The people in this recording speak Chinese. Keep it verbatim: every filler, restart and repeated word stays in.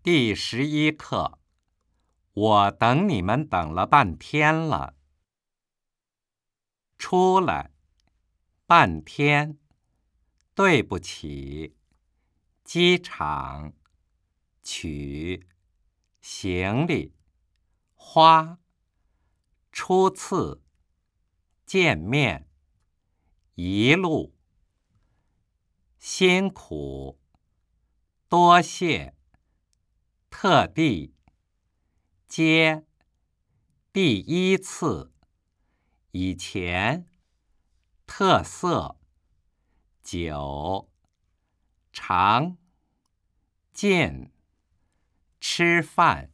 第十一课，我等你们等了半天了。出来，半天，对不起，机场，取，行李，花，初次，见面，一路，辛苦，多谢，特地，接，第一次，以前，特色，酒，常，见，吃饭。